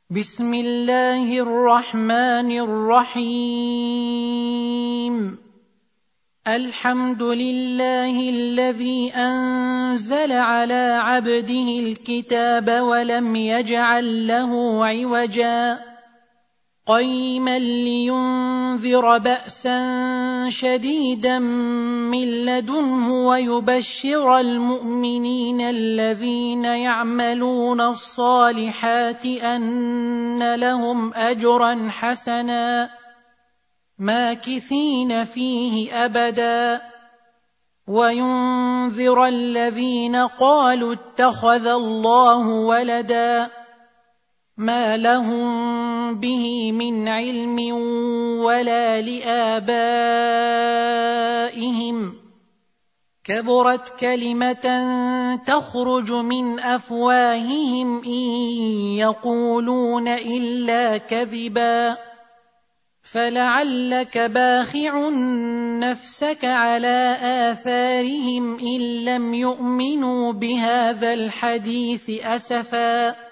بسم الله الرحمن الرحيم. الحمد لله الذي أنزل على عبده الكتاب ولم يجعل له عوجا قيما لينذر بأسا شديدا من لدنه ويبشر المؤمنين الذين يعملون الصالحات أن لهم أجرا حسنا ماكثين فيه أبدا وينذر الذين قالوا اتخذ الله ولدا ما لهم به من علم ولا لآبائهم كبرت كلمة تخرج من أفواههم إن يقولون إلا كذبا فلعلك باخع نفسك على آثارهم إن لم يؤمنوا بهذا الحديث أسفا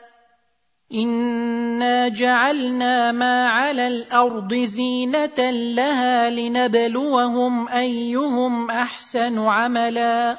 إنا جعلنا ما على الأرض زينة لها لنبلوهم أيهم أحسن عملا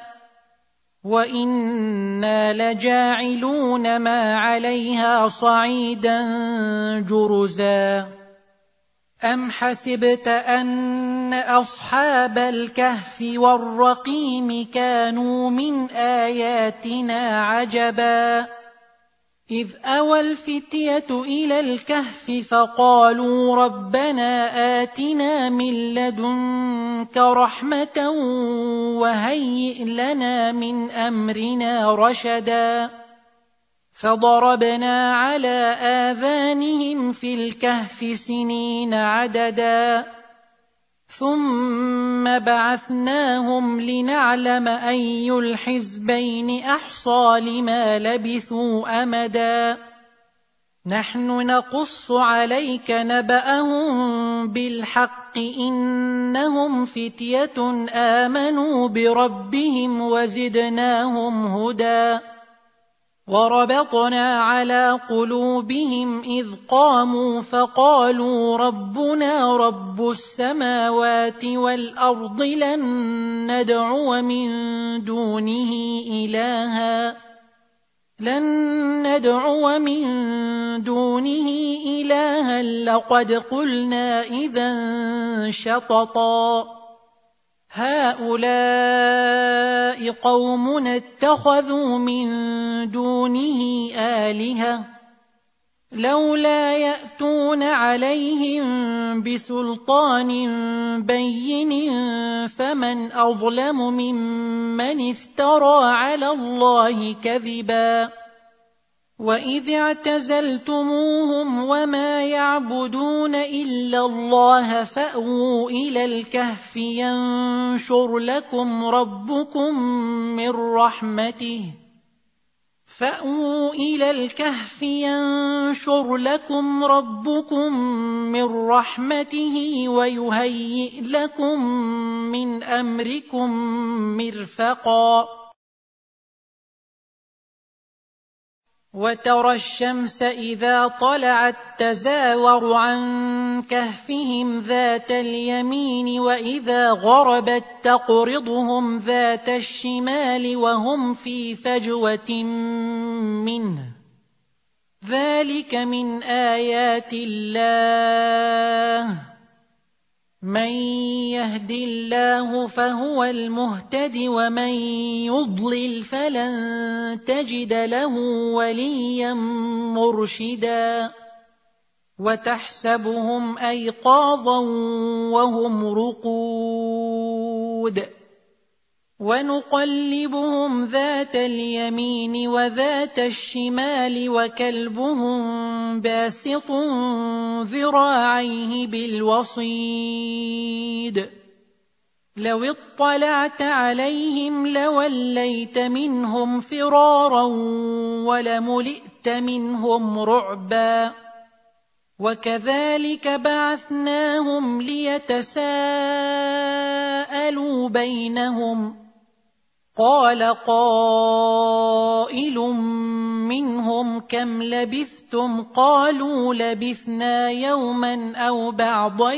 وإنا لجاعلون ما عليها صعيدا جرزا أم حسبت أن أصحاب الكهف والرقيم كانوا من آياتنا عجبا إذ أوى الفتية إلى الكهف فقالوا ربنا آتنا من لدنك رحمة وهيئ لنا من أمرنا رشدا فضربنا على آذانهم في الكهف سنين عددا ثم بعثناهم لنعلم أي الحزبين أحصى لما لبثوا أمدا نحن نقص عليك نبأهم بالحق إنهم فتية آمنوا بربهم وزدناهم هدى وربطنا على قلوبهم إذ قاموا فقالوا ربنا رب السماوات والأرض لن ندعو من دونه إلها لقد قلنا إذا شططا هؤلاء قومنا اتخذوا من دونه آلهة لولا يأتون عليهم بسلطان بين فمن أظلم ممن افترى على الله كذبا وإذ اعتزلتموهم وما يعبدون إلا الله فأووا إلى الكهف ينشر لكم ربكم من رحمته ويهيئ لكم من أمركم مرفقا وترى الشمس إذا طلعت تزاور عن كهفهم ذات اليمين وإذا غربت تقرضهم ذات الشمال وهم في فجوة منه ذلك من آيات الله من يهد الله فهو المهتد ومن يضلل فلن تجد له وليا مرشدا وتحسبهم أيقاظا وهم رقود ونقلبهم ذات اليمين وذات الشمال وكلبهم باسط ذراعيه بالوصيد لو اطلعت عليهم لوليت منهم فرارا ولملئت منهم رعبا وكذلك بعثناهم ليتساءلوا بينهم قال قائل منهم كم لبثتم قالوا لبثنا يوما أو بعض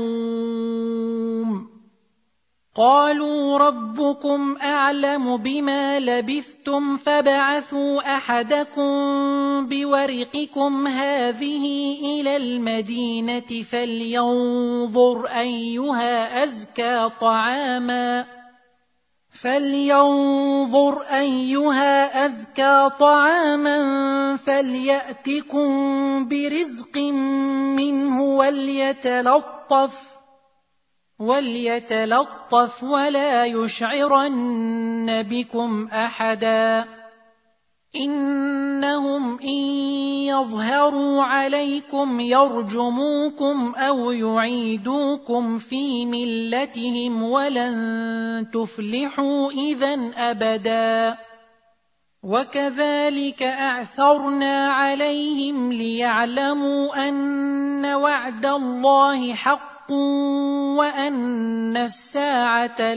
يوم قالوا ربكم أعلم بما لبثتم فابعثوا أحدكم بورقكم هذه إلى المدينة فلينظر أيها أزكى طعاما فليأتكم برزق منه وليتلطف ولا يشعرن بكم أحدا إنهم إن يظهروا عليكم يرجموكم أو يعيدوكم في ملتهم ولن تفلحوا إذن أبدا وكذلك أعثرنا عليهم ليعلموا أن وعد الله حق وأن الساعة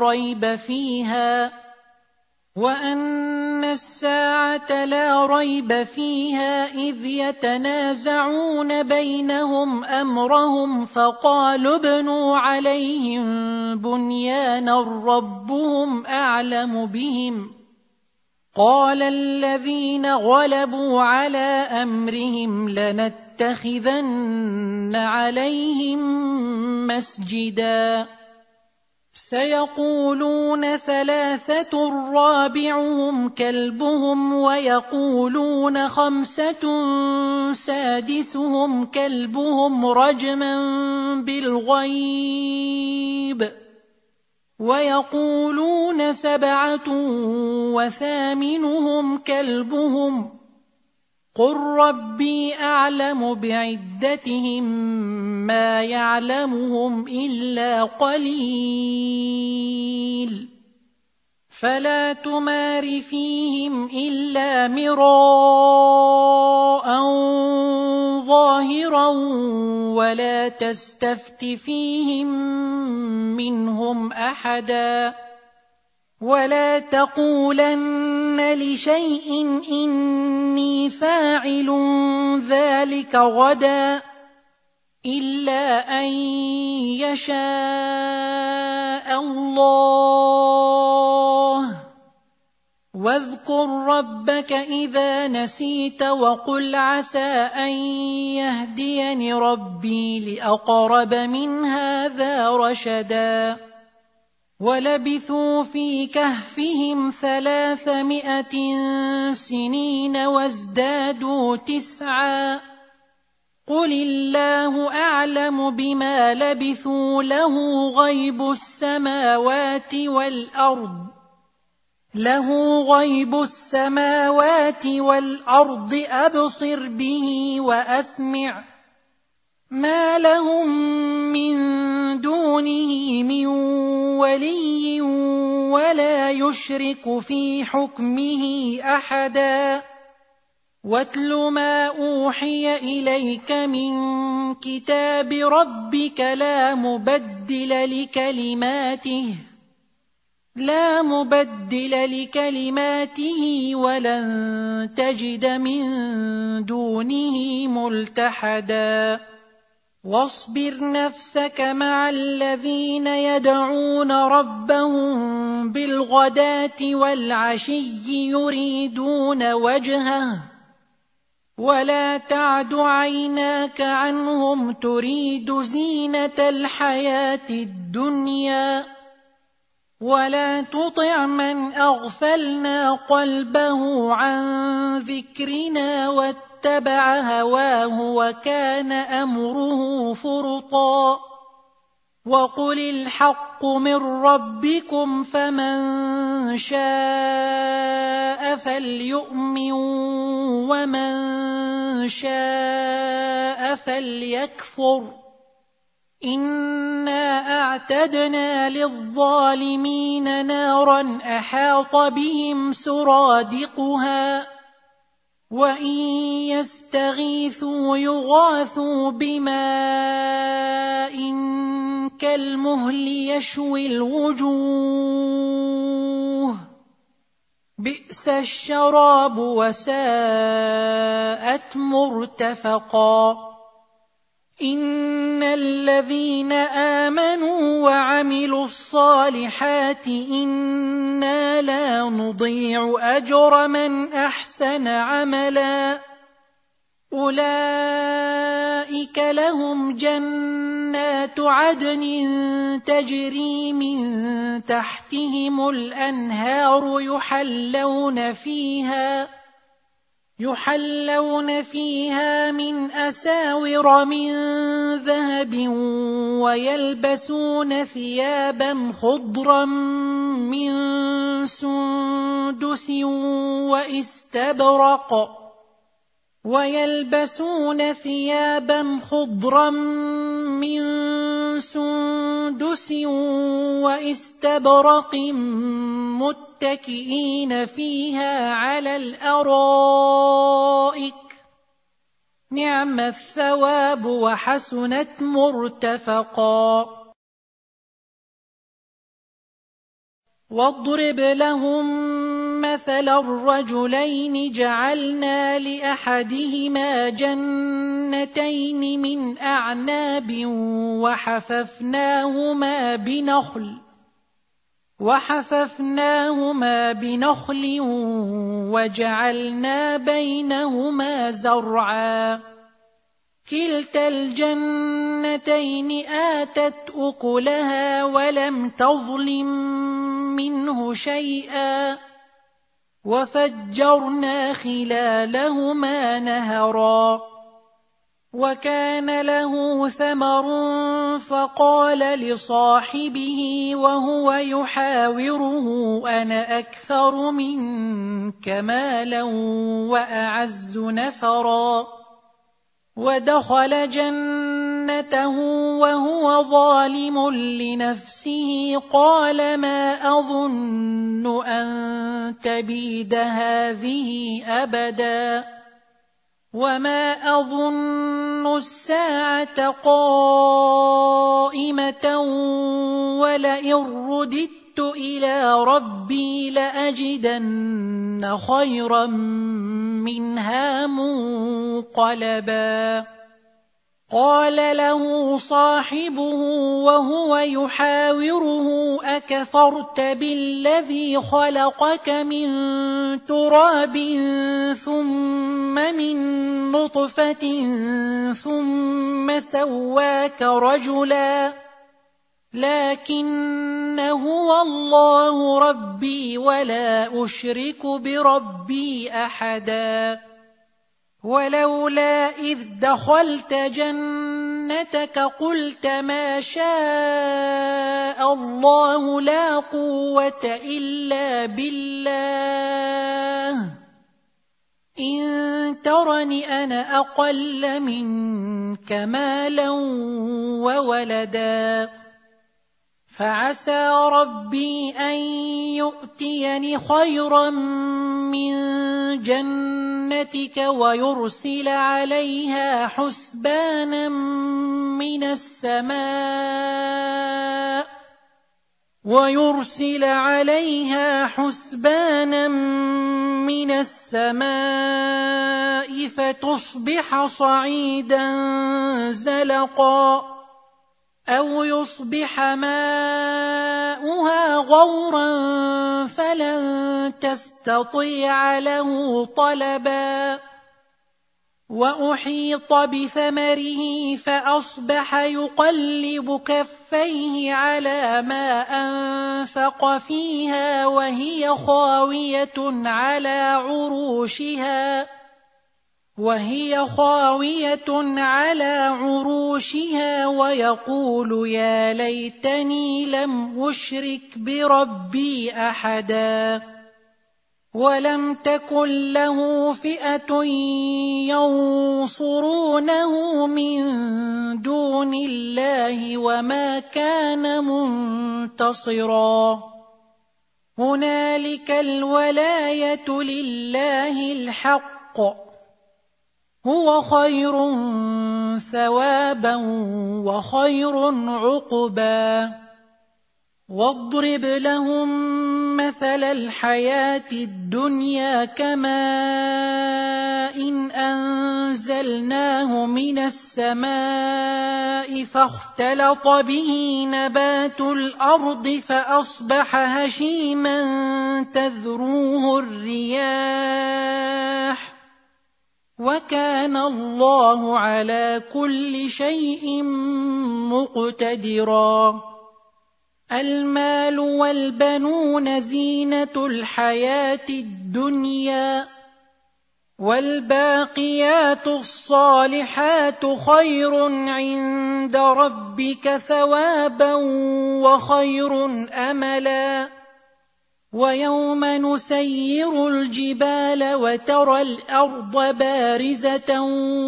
لا ريب فيها إذ يتنازعون بينهم أمرهم فقالوا ابنوا عليهم بنيانا ربهم أعلم بهم قال الذين غلبوا على أمرهم لنتخذن عليهم مسجدا سيقولون 3 رابعهم كلبهم ويقولون 5 سادسهم كلبهم رجما بالغيب ويقولون 7 وثامنهم كلبهم قل ربي أعلم بعدتهم ما يعلمهم إلا قليل فلا تمار فيهم إلا مراء ظاهرا ولا تستفت فيهم منهم أحدا ولا تقولن لشيء إني فاعل ذلك غدا إلا أن يشاء الله واذكر ربك إذا نسيت وقل عسى أن يهديني ربي لأقرب من هذا رشدا ولبثوا في كهفهم 300 سنين وازدادوا 9 قل الله أعلم بما لبثوا له غيب السماوات والأرض أبصر به وأسمع ما لهم من دونه من ولي ولا يشرك في حكمه أحدا واتل ما أوحي إليك من كتاب ربك لا مبدل لكلماته ولن تجد من دونه ملتحدا واصبر نفسك مع الذين يدعون ربهم بالغداة والعشي يريدون وجهه ولا تعد عيناك عنهم تريد زينة الحياة الدنيا ولا تطع من أغفلنا قلبه عن ذكرنا واتبع هواه وكان أمره فرطا وقل الحق من ربكم فمن شاء فليؤمن ومن شاء فليكفر إنا أعتدنا للظالمين نارا أحاط بهم سرادقها وإن يستغيثوا يغاثوا بماء كالمهل يشوي الوجوه بئس الشراب وساءت مرتفقا إن الذين آمنوا وعملوا الصالحات إنا لا نضيع أجر من أحسن عملا أولئك لهم جنات عدن تجري من تحتهم الأنهار يحلون فيها من أساور من ذهب ويلبسون ثيابا خضرا من سندس واستبرق متكئين فيها على الأرائك نعم الثواب وحسنت مرتفقا واضرب لهم مثلا الرجلين جعلنا لأحدهما جنتين من أعناب وحففناهما بنخل وجعلنا بينهما زرعا كلتا الجنتين آتت أكلها ولم تظلم منه شيئا وفجرنا خلالهما نهرا وكان له ثمر فقال لصاحبه وهو يحاوره أنا أكثر منك مالا وأعز نفرا ودخل جنته وهو ظالم لنفسه قال ما أظن أن تبيد هذه أبدا وما أظن الساعة قائمة ولئن رددت إلى ربي لأجدن خيرا منها منقلبا قال له صاحبه وهو يحاوره أكفرت بالذي خلقك من تراب ثم من نطفة ثم سواك رجلا لكن هو الله ربي ولا أشرك بربي أحدا ولولا إذ دخلت جنتك قلت ما شاء الله لا قوة إلا بالله إن ترني أنا أقل منك مالا وولدا فعسى ربي أن يؤتيني خيرا من جنتك ويرسل عليها حسبانا من السماء فتصبح صعيدا زلقا أو يصبح ماؤها غورا فلن تستطيع له طلبا وأحيط بثمره فأصبح يقلب كفيه على ما أنفق فيها وهي خاوية على عروشها ويقول يا ليتني لم أشرك بربي أحدا ولم تكن له فئة ينصرونه من دون الله وما كان منتصرا هنالك الولاية لله الحق هو خير ثوابا وخير عقبا واضرب لهم مثل الحياة الدنيا كماء إن أنزلناه من السماء فاختلط به نبات الأرض فأصبح هشيما تذروه الرياح وكان الله على كل شيء مقتدرا. المال والبنون زينة الحياة الدنيا والباقيات الصالحات خير عند ربك ثوابا وخير أملا. ويوم نسير الجبال وترى الأرض بارزة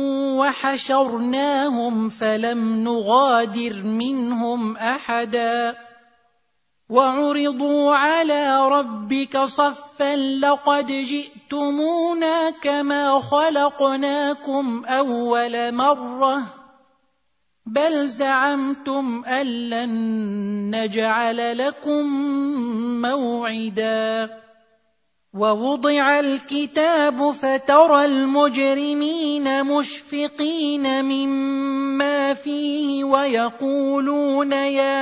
وحشرناهم فلم نغادر منهم أحدا وعرضوا على ربك صفا لقد جئتمونا كما خلقناكم أول مرة بل زعمتم أن لن نجعل لكم موعدا. ووضع الكتاب فترى المجرمين مشفقين مما فيه ويقولون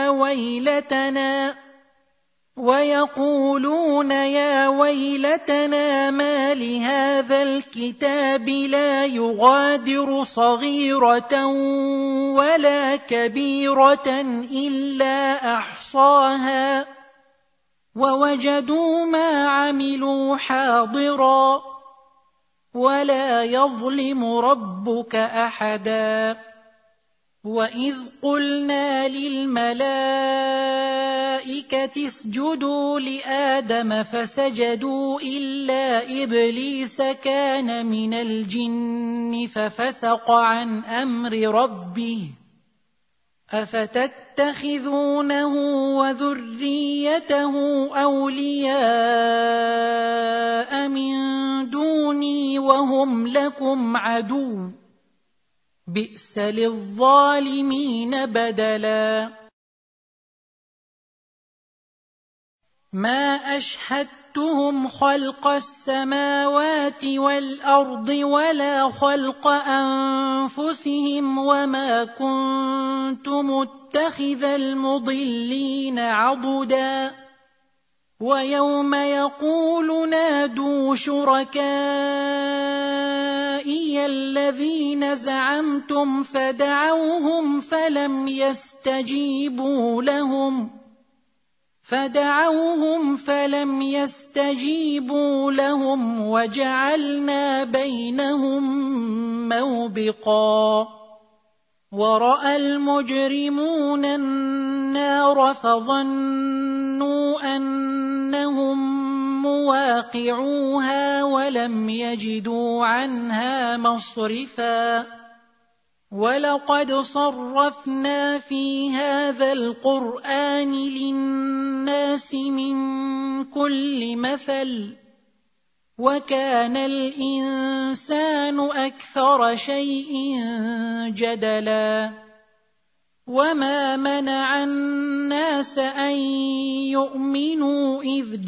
يا ويلتنا ما لهذا الكتاب لا يغادر صغيرة ولا كبيرة إلا أحصاها ووجدوا ما عملوا حاضرا ولا يظلم ربك أحدا. وإذ قلنا للملائكة اسجدوا لآدم فسجدوا إلا إبليس كان من الجن ففسق عن أمر ربه أفتتخذونه وذريته أولياء من دوني وهم لكم عدو بئس للظالمين بدلا. ما أشهدتهم خلق السماوات والأرض ولا خلق أنفسهم وما كنت متخذ المضلين عضدا. ويوم يقول نادوا شركائي الذين زعمتم فدعوهم فلم يستجيبوا لهم وجعلنا بينهم موبقا. ورأى المجرمون النار فظنوا أنهم مواقعوها ولم يجدوا عنها مصرفا. ولقد صرفنا في هذا القرآن للناس من كل مثل وكان الإنسان أكثر شيء جدلا. وما منع الناس أن يؤمنوا إذ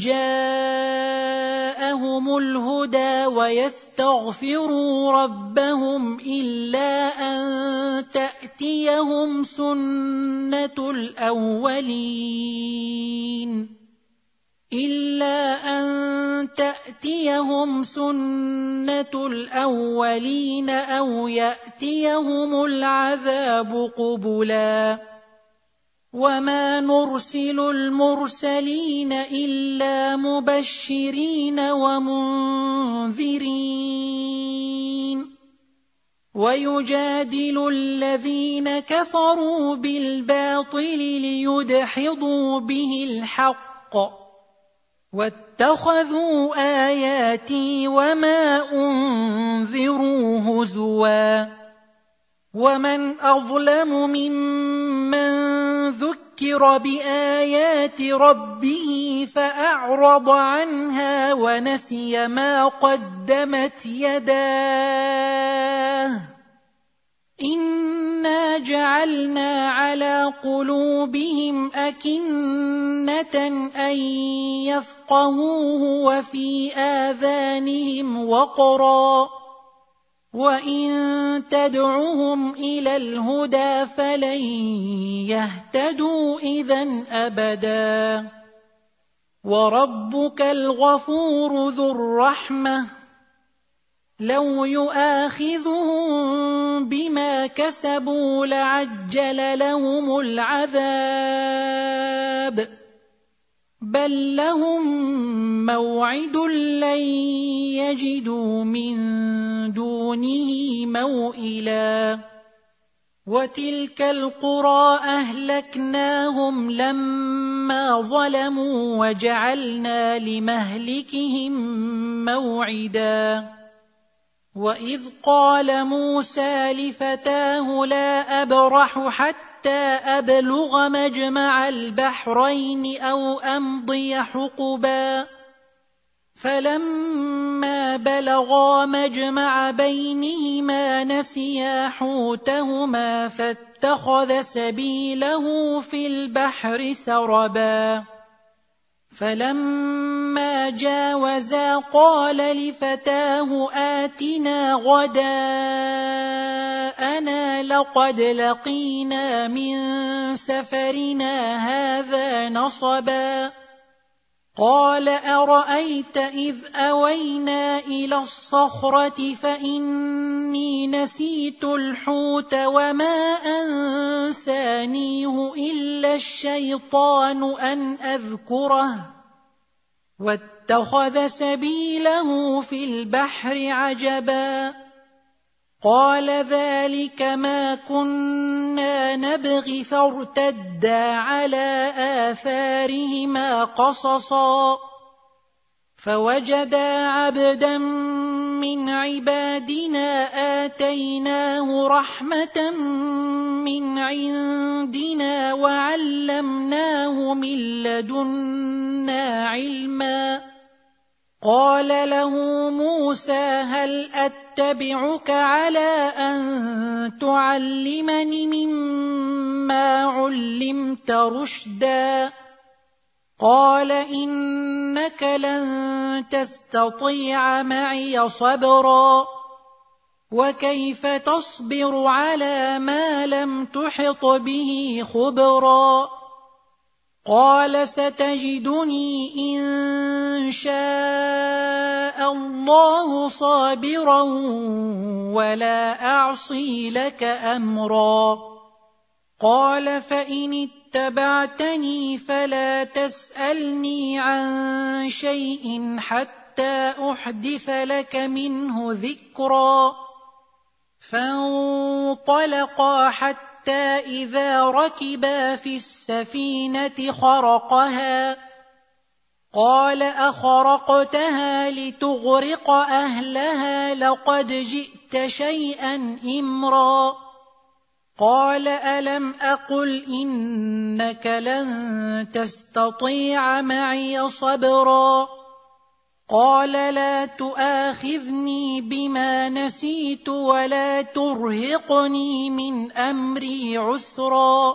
جاءهم الهدى ويستغفروا ربهم إلا أن تأتيهم سنة الأولين أو يأتيهم العذاب قبلا. وما نرسل المرسلين إلا مبشرين ومنذرين. ويجادل الذين كفروا بالباطل ليدحضوا به الحق واتخذوا آياتي وما أنذروا هزوا. ومن أظلم ممن ذكر بآيات ربه فأعرض عنها ونسي ما قدمت يداه إنا إِنَّا جَعَلْنَا عَلَى قُلُوبِهِمْ أَكِنَّةً أَن يَفْقَهُوهُ وَفِي آذَانِهِمْ وَقْرًا وَإِن تَدْعُهُمْ إِلَى الْهُدَىٰ فَلَن يَهْتَدُوا إِذًا أَبَدًا وَرَبُّكَ الْغَفُورُ ذُو الرَّحْمَةِ لَوْ يُؤَاخِذُهُم بِمَا كَسَبُوا لَعَجَّلَ لَهُمُ الْعَذَابَ بَل لَّهُم مَّوْعِدٌ لَّن يَجِدُوا مِن دُونِهِ مَوْئِلًا وَتِلْكَ الْقُرَىٰ أَهْلَكْنَاهُمْ لَمَّا ظَلَمُوا وَجَعَلْنَا لِمَهْلِكِهِم مَّوْعِدًا وَإِذْ قَالَ مُوسَىٰ لِفَتَاهُ لَا أَبْرَحُ حَتَّىٰ أَبْلُغَ مَجْمَعَ الْبَحْرَيْنِ أَوْ أَمْضِيَ حُقُبًا فَلَمَّا بَلَغَا مَجْمَعَ بَيْنِهِمَا نَسِيَا حُوتَهُمَا فَاتَّخَذَ سَبِيلَهُ فِي الْبَحْرِ سَرَبًا فَلَمَّا جَاوَزَا قَالَ لِفَتَاهُ آتِنَا غَدَاءَنَا لَقَدْ لَقِينَا مِن سَفَرِنَا هَٰذَا نَصَبًا قَالَ أَرَأَيْتَ إِذْ أَوَيْنَا إِلَى الصَّخْرَةِ فَإِنِّي نَسِيتُ الْحُوتَ وَمَا أَنسَانِيهُ إِلَّا الشَّيْطَانُ أَنْ أَذْكُرَهُ وَاتَّخَذَ سَبِيلَهُ فِي الْبَحْرِ عَجَبًا قَالَ ذَلِكَ مَا كُنَّا نَبْغِ فَارْتَدَّا عَلَىٰ آثَارِهِمَا قَصَصًا فَوَجَدَا عَبْدًا مِّنْ عِبَادِنَا آتَيْنَاهُ رَحْمَةً مِّنْ عِندِنَا وَعَلَّمْنَاهُ مِن لَّدُنَّا عِلْمًا قَالَ لَهُ مُوسَىٰ هَلْ أَتَّبِعُكَ عَلَىٰ أَن تُعَلِّمَنِ مِمَّا عُلِّمْتَ رُشْدًا قَالَ إِنَّكَ لَن تَسْتَطِيعَ مَعِيَ صَبْرًا وَكَيْفَ تَصْبِرُ عَلَىٰ مَا لَمْ تُحِطْ بِهِ خُبْرًا قَالَ سَتَجِدُنِي إِن شَاءَ اللَّهُ صَابِرًا وَلَا أَعْصِي لَكَ أَمْرًا قَالَ فَإِنِ اتَّبَعْتَنِي فَلَا تَسْأَلْنِي عَن شَيْءٍ حَتَّىٰ أُحْدِثَ لَكَ مِنْهُ ذِكْرًا فَانطَلَقَا حَتَّىٰ إِذَا رَكِبَا فِي السَّفِينَةِ خَرَقَهَا قَالَ أَخَرَقْتَهَا لِتُغْرِقَ أَهْلَهَا لَقَدْ جِئْتَ شَيْئًا إِمْرًا قَالَ أَلَمْ أَقُلْ إِنَّكَ لَن تَسْتَطِيعَ مَعِيَ صَبْرًا قَالَ لَا تُؤَاخِذْنِي بِمَا نَسِيتُ وَلَا تُرْهِقْنِي مِنْ أَمْرِي عُسْرًا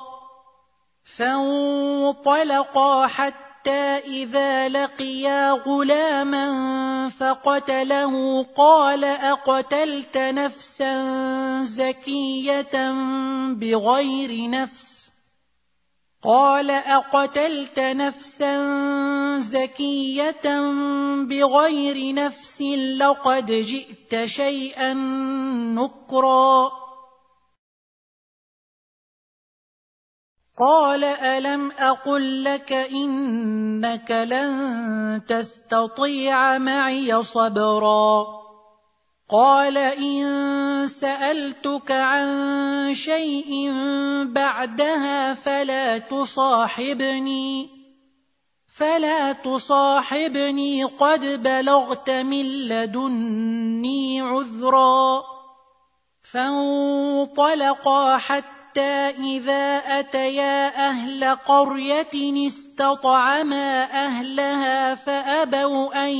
فَانطَلَقَا حَتَّىٰ إِذَا لَقِيَا غُلَامًا فَقَتَلَهُ قَالَ أَقْتَلْتَ نَفْسًا زَكِيَّةً بِغَيْرِ نَفْسٍ لَقَدْ جِئْتَ شَيْئًا نُكْرًا قَالَ أَلَمْ أَقُل لَّكَ إِنَّكَ لَن تَسْتَطِيعَ مَعِيَ صَبْرًا قَالَ إِن سَأَلْتُكَ عَن شَيْءٍ بَعْدَهَا فَلَا تُصَاحِبْنِي قَدْ بَلَغْتَ مِن لَّدُنِّي عُذْرًا فَانطَلَقَا حَتَّىٰ إِذَا أَتَيَا أَهْلَ قَرْيَةٍ اسْتَطْعَمَا أَهْلَهَا فَأَبَوْا أَن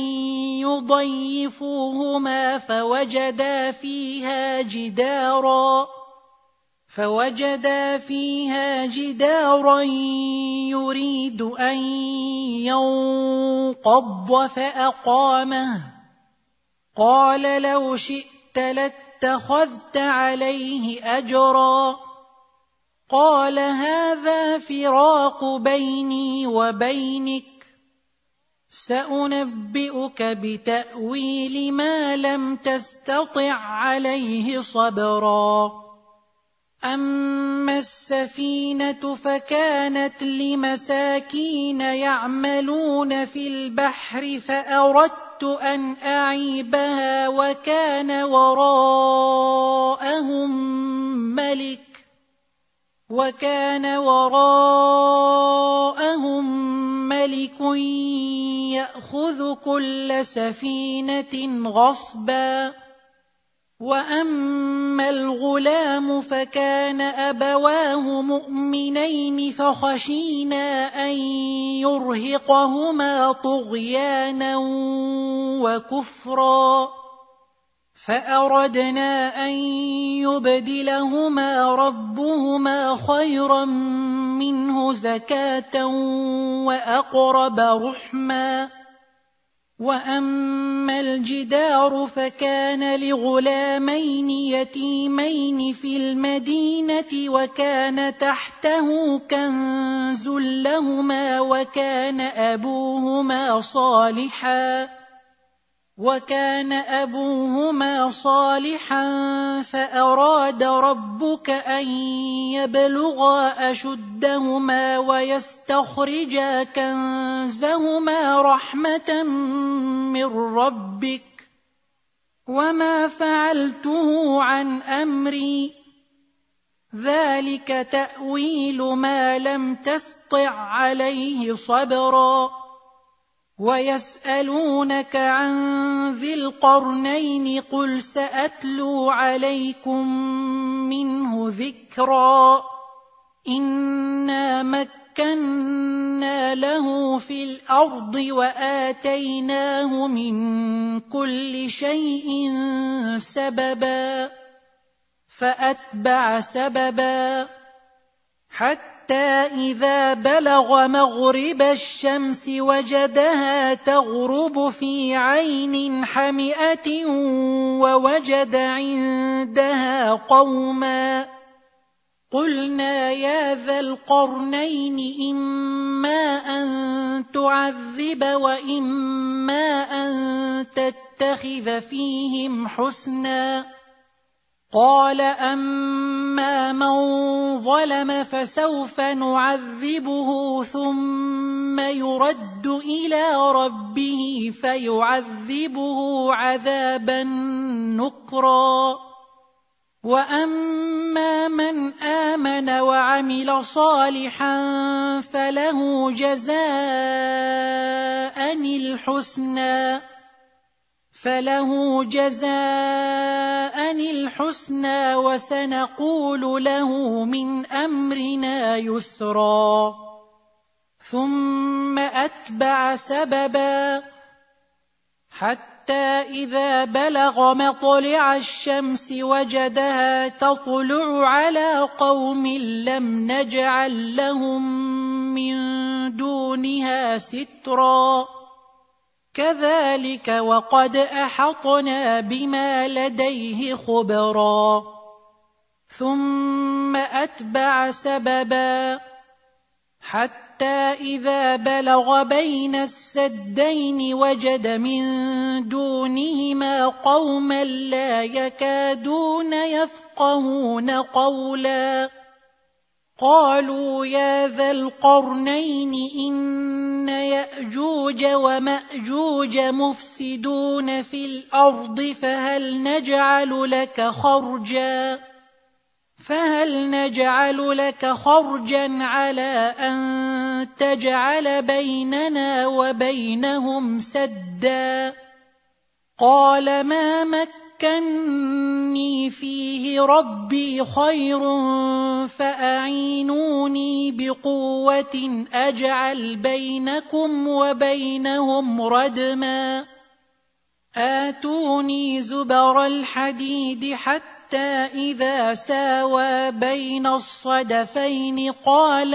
يُضَيِّفُوهُمَا فَوَجَدَا فِيهَا فوجدا فيها جدارا يريد أن ينقض فأقامه قال لو شئت لاتخذت عليه أجرا قال هذا فراق بيني وبينك سأنبئك بتأويل ما لم تستطع عليه صبرا أما السفينة فكانت لمساكين يعملون في البحر فأردت أن أعيبها وكان وراءهم ملك يأخذ كل سفينة غصبا وأما الغلام فكان أبواه مؤمنين فخشينا أن يرهقهما طغيانا وكفرا فأردنا أن يبدلهما ربهما خيرا منه زكاة وأقرب رحما وأما الجدار فكان لغلامين يتيمين في المدينة وكان تحته كنز لهما وكان أبوهما صالحا فأراد ربك أن يبلغا أشدهما ويستخرجا كنزهما رحمة من ربك وما فعلته عن أمري ذلك تأويل ما لم تسطع عليه صبرا ويسألونك عن ذي القرنين قل سأتلو عليكم منه ذكرا إنا مكنا له في الأرض وآتيناه من كل شيء سببا فأتبع سببا حتى إذا بلغ مغرب الشمس وجدها تغرب في عين حمئة ووجد عندها قوما قلنا يا ذا القرنين إما أن تعذب وإما أن تتخذ فيهم حسنا قال أما من ظلم فسوف نعذبه ثم يرد إلى ربه فيعذبه عذابا نكرا وأما من آمن وعمل صالحا فله جزاء الحسنى وسنقول له من أمرنا يسرا ثم أتبع سببا حتى إذا بلغ مطلع الشمس وجدها تطلع على قوم لم نجعل لهم من دونها سترا كذلك وقد أحطنا بما لديه خبرا ثم أتبع سببا حتى إذا بلغ بين السدين وجد من دونهما قوما لا يكادون يفقهون قولا قالوا يا ذا القرنين إن يأجوج ومأجوج مفسدون في الأرض فهل نجعل لك خرجا على أن تجعل بيننا وبينهم سدا قال ما مكني فيه ربي خير فأعينوني بقوة أجعل بينكم وبينهم ردما آتوني زبر الحديد حتى حتى إذا ساوى بين الصدفين قال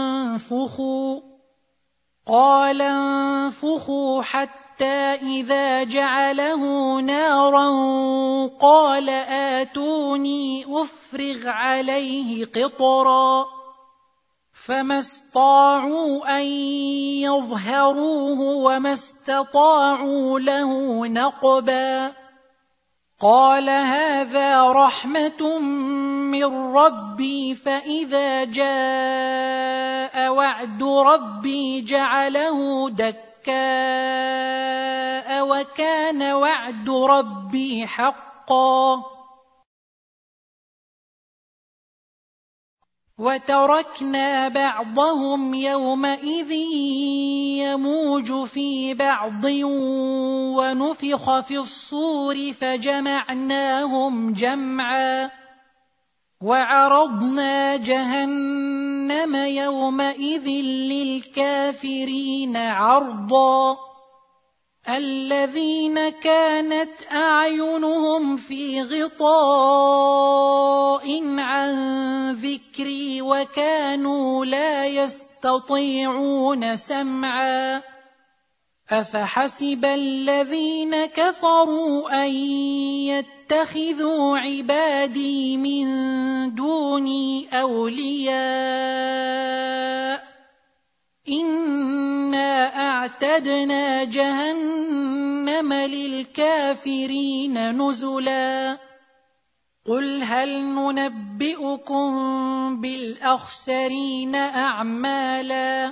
انفخوا حتى إذا جعله نارا قال آتوني أفرغ عليه قطرا فما استطاعوا أن يظهروه وما استطاعوا له نقبا قال هذا رحمة من ربي فإذا جاء وعد ربي جعله دكاء وكان وعد ربي حقا وتركنا بعضهم يومئذ يموج في بعض ونفخ في الصور فجمعناهم جمعا وعرضنا جهنم يومئذ للكافرين عرضا الذين كانت أعينهم في غطاء عن ذكري وكانوا لا يستطيعون سمعا أفحسب الذين كفروا أن يتخذوا عبادي من دوني أولياء إنا أعتدنا جهنم للكافرين نزلا قل هل ننبئكم بالأخسرين أعمالا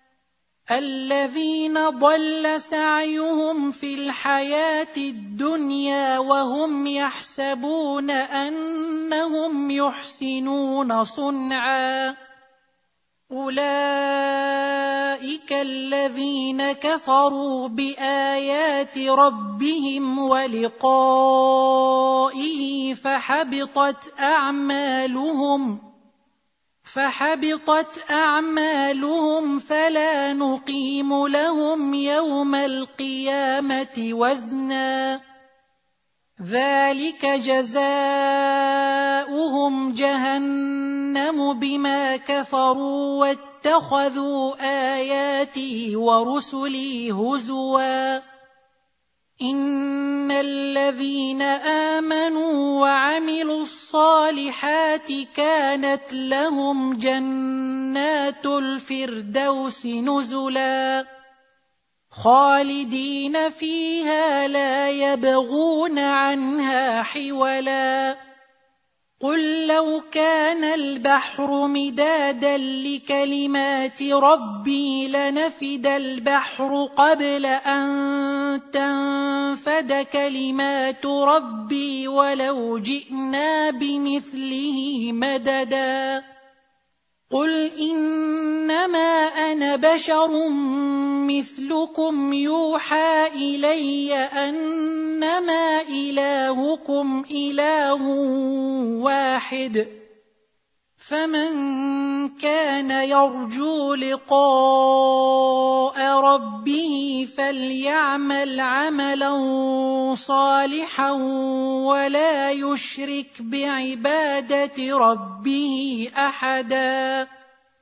الذين ضل سعيهم في الحياة الدنيا وهم يحسبون أنهم يحسنون صنعا أولئك الذين كفروا بآيات ربهم ولقائه فحبطت أعمالهم فلا نقيم لهم يوم القيامة وزنا ذلك جزاؤهم جهنم بما كفروا واتخذوا آياتي ورسلي هزوا إن الذين آمنوا وعملوا الصالحات كانت لهم جنات الفردوس نزلا خالدين فيها لا يبغون عنها حولا قل لو كان البحر مدادا لكلمات ربي لنفد البحر قبل أن تنفد كلمات ربي ولو جئنا بمثله مددا قل إنما أنا بشر مثلكم يوحى إلي أنما إلهكم إله واحد فمن كان يرجو لقاء ربه فليعمل عملا صالحا ولا يشرك بعبادة ربه أحدا